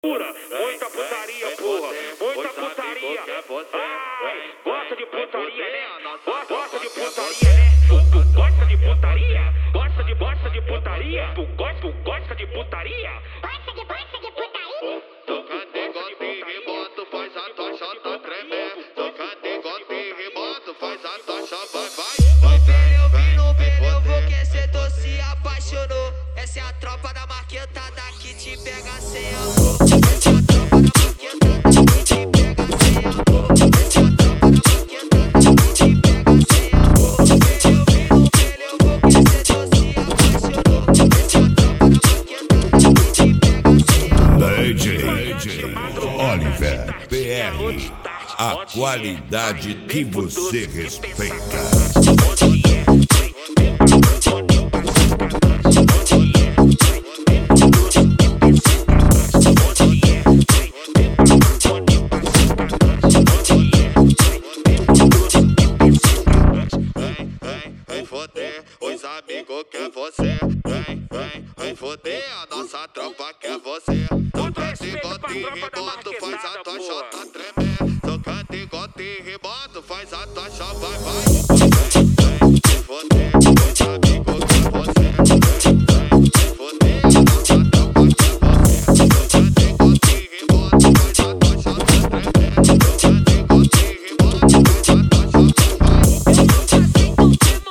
Muita putaria, porra. Muita putaria. Ai, gosta de putaria, né? Gosta de putaria, né? Tu gosta de putaria? Gosta de putaria? Tu gosta de putaria? Gosta de putaria? Toca de gota e reboto, faz a tua chota tremer. Toca de gota e reboto, faz a tua chota, vai. Eu vi no velho, eu vou que cê se apaixonou. Essa é a tropa da marquetada que te pega sem amor. Essa é a tropa da marquetada que te pega sem amor. Essa é a tropa da marquetada que te pega sem amor. Eu vi no velho, eu vou que cê se apaixonou. Essa é a tropa da marquetada que te pega sem amor. DJ Oliver PR, a qualidade que você respeita. Vem foder, os amigos quer você. Vem foder, a nossa tropa quer você. Toca de gota e reboto, faz a tua chota tremer. Toca de gota e reboto, faz a tua chota, vai. Vem foder, os amigos quer você. Vem foder, a nossa tropa quer você. Toca de gota e reboto, faz a tua chota tremer. Toca de gota e reboto, faz a tua chota, vai.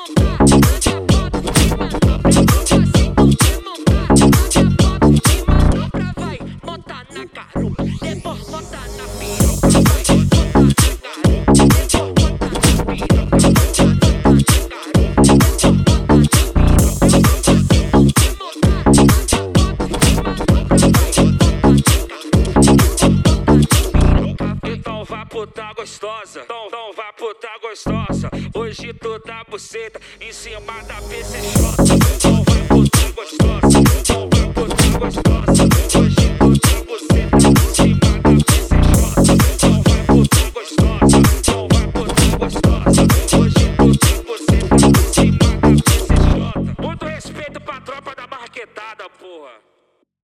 Então vá puta gostosa, então vá puta gostosa. Hoje tu dá buceta em cima da PCJ. Então vai puta gostosa, então vai puta gostosa.